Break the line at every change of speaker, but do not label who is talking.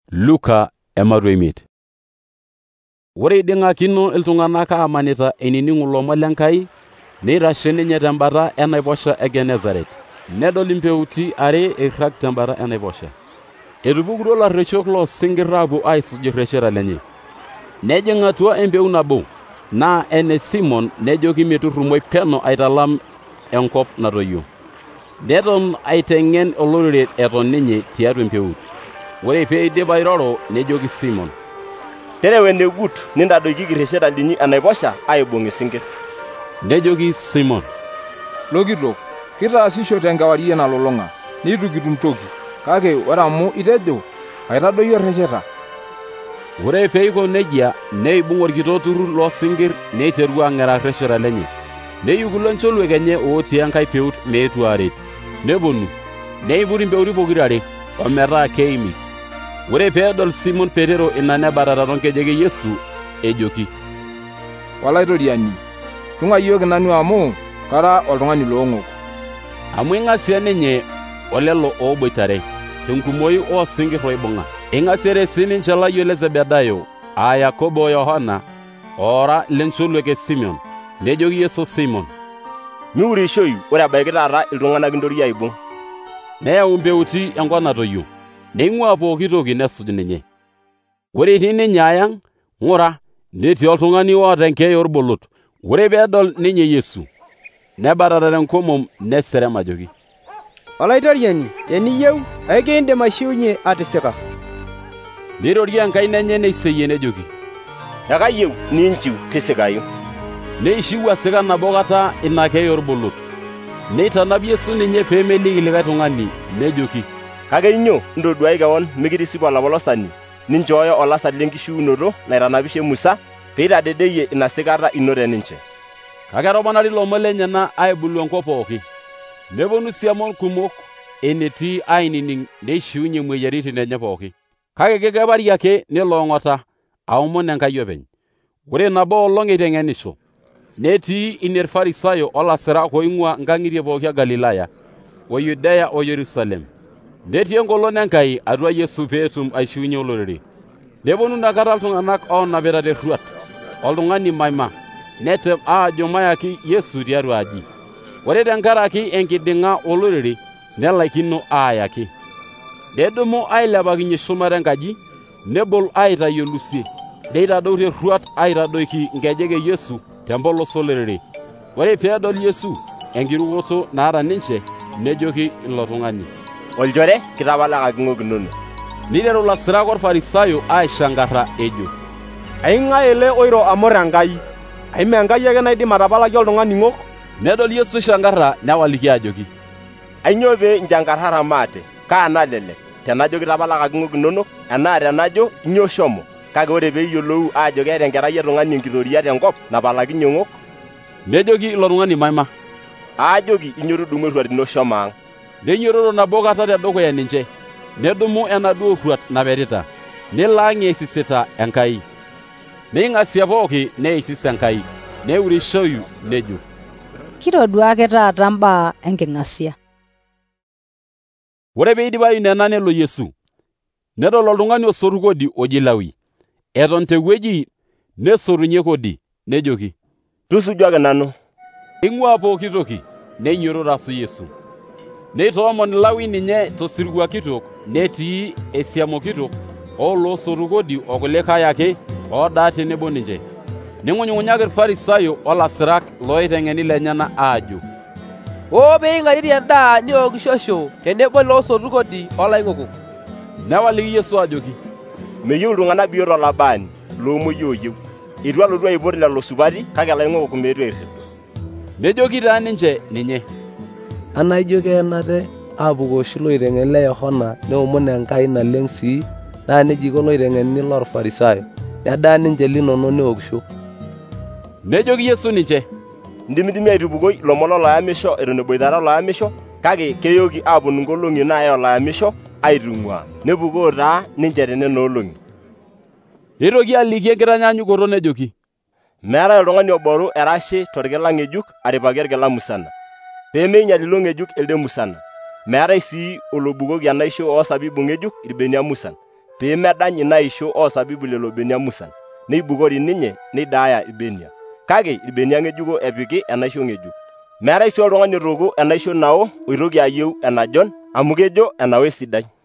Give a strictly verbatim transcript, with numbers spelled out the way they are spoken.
Luka emaruemit. Ore iding'akino iltung'anak aamanita eininingu ilomon lenkai, neitashe ninye tembata enaiposha e Genesaret. Nedol impeuti are eirrag tembata enaiposha. Etupukutuo ilarreshok loosinkirr aapuo aisuj irresheta lenye. Nejing atua empeu nabo, naa ene Simon, nejoki meturrumoi peno aitalam enkop natoyio. Neton aiteng'en olorere eton ninye tiatua empeut. Ore pee eidip airoro, nejoki Simon,
tereu enegut nintadoiki irresheta linyi enaiposha aibung' isinkirr.
Nejoki Simon,
Lokitok, kitaasisho tenkewarie nalulung'a, nitu kitum toki, kake ore amu itejo aitadoyio irresheta.
Ore peiko nejia, neibung orkitok turrur loosinkirr neiterua ang'era irresheta lenye. Neyiu kulo ncholuek enye otii enkai peut meetu aaret. Neponu, neiput impeuti pokirare, ometaa keimis. Ore peedol Simon Petero ina nebatata toonkejek e Yesu, ejoki, Olaitoriani, tung'ua yiok nanu amu kara oltung'ani loong'ok. Amu ing'asie ninye olelo ooboitare, tenkumoi oosinkirr oibung'a. Ing'asiere sininche layiok le Zebedayo, aa Yakobo o Yohana, oora lencholuek e Simeon. Nejoki Yesu Simon,
miurishoyu, ore ebaiki taata iltung'anak intori aibung'.
Neyau impeuti enkop natoyio, neing'ua pooki toki nesuj ninye. Ore etii ninye ayang', ng'ura, netii oltung'ani oota enkeeya orbolot. Ore peedol ninye Yesu, nebatata tenkomom neserem ajoki,
Olaitoriani, teniyieu, aikiindim aishiunye atisika.
Neirorie enkaina enye neiseyie nejoki,
Ekayieu niinchiu tisikayu.
Neishiu asika nabo kata ina keeya orbolot. Neitanap Yesu ninye pee meliki likae tung'ani, nejoki,
Kake inyoo intoduai kewon mikitisipu olapolosani, ninchooyo olasarri lenkishiunoto naitanapishe Musa, peitadedeyie ina sikata ino teninche.
Kake etoponari ilomon lenyena aibulu enkop pooki. Neponu siamon kumok enetii ainining' neishiunye imoyiaritin enye pooki. Kake kekepari ake niloong'ota aomon Enkai openy. Ore nabo olong' eiteng'enisho, netii ine Irfarisayo olasirak oing'ua nkang'itie pooki e Galilaya, o Yudea o Yerusalem. Netii engolon Enkai atua Yesu peetum aishiunye olorere. Neponu inakata iltung'anak oonapita terruat oltung'ani maima, netem aajo mayaki Yesu tiatua aji. Ore tenkaraki enkiding'a olorere nelaikino aayaki. Nedumu ailepakinye shumata enkaji, nebol aitayu olusie, neitadou terruat aitadoiki nkejek e Yesu tempolos olorere. Ore peedol Yesu enkirukoto naata ninche, nejoki ilo tung'ani,
Olchore, kitapalakaki ng'ok inonok.
Neiteru ilasirak orfarisayo aishankarra ejo,
Aing'ae ele oiro amor Enkai? Aime Enkai ake naidim atapalaki oltung'ani ng'ok?
Nedol Yesu shankarra newaliki ajoki,
Ainyoo pee inchankarrara maate, kaa nalelek, tenajo kitapalakaki ng'ok inonok, enaa tenajo inyoo shomo, kake ore pee iyiolou aajo keeta enkerai etung'ani enkitoria tenkop napalakinye ng'ok?
Nejoki ilo tung'ani maima,
Aajoki inyoo tudung'o erruat ino shomo ang'.
Neinyototo nabo kata tedukuya ninche, nedumu enaduo rruat naperita, nilaang' eisisita Enkai. Neing'asie pooki neisis Enkai, neurishoyu nejo,
Kitodua ake taata mbaa enking'asia.
Ore peidipayu nena nelo Yesu, nedol oltung'ani osotu kodi oji Lawi, eton tewueji nesotunye kodi, nejoki,
Tusujuaki nanu.
Eing'ua pooki toki, neinyototo asu Yesu. Neitoomon Lawi ninye tosirua kitok, netii esiamo kitok ooloosotu kodi okulikae ake oodaa tenebo ninche. Ning'unyng'unyaki Irfarisayo olasirak loiteng'eni lenyana aajo,
Oo peing'aririe endaa niokishosho tenebo iloosotu kodi olaing'okok.
Newaliki Yesu ajoki,
Meyieu iltung'anak biot olabaani, loomwoi ooyieu. Eitu alotu aipot lelo supati, kake ilaing'okok meetu airrip.
Nejoki taa ninche ninye,
Anaa ijo keenate aapuku oshi loiteng'eni le Yohana neomon Enkai naleng' sii, naa neja iko loiteng'eni lorfarisayo, nedaa ninche linono neokisho.
Nejoki Yesu ninche,
Indimidimi aitupukoi ilomon oloyamisho eton eboitare oloyamisho, kake keyoki aaponu nkolong'i naaya oloyamisho aitung'uaa, nepukoo taa ninche tenena olong'i.
Neitoki aliki enkitanyaanyukoto nejoki,
Meetai oltung'ani oboru erashi torkila ng'ejuk aripaki orkila musana, pee meinyal ilo ng'ejuk elde musana. Meetai sii olobukoki enaisho oosabibu ng'ejuk irbenia musan, pee medany inaisho osabibu lelo benia musan, neibukori ninye neidaaya ilbenia. Kake ilbenia ng'ejuko epiki enaisho ng'ejuk. Meetai sii oltung'ani otooku enaisho nao oitoki ayieu enajon, amu kejo enao esidai.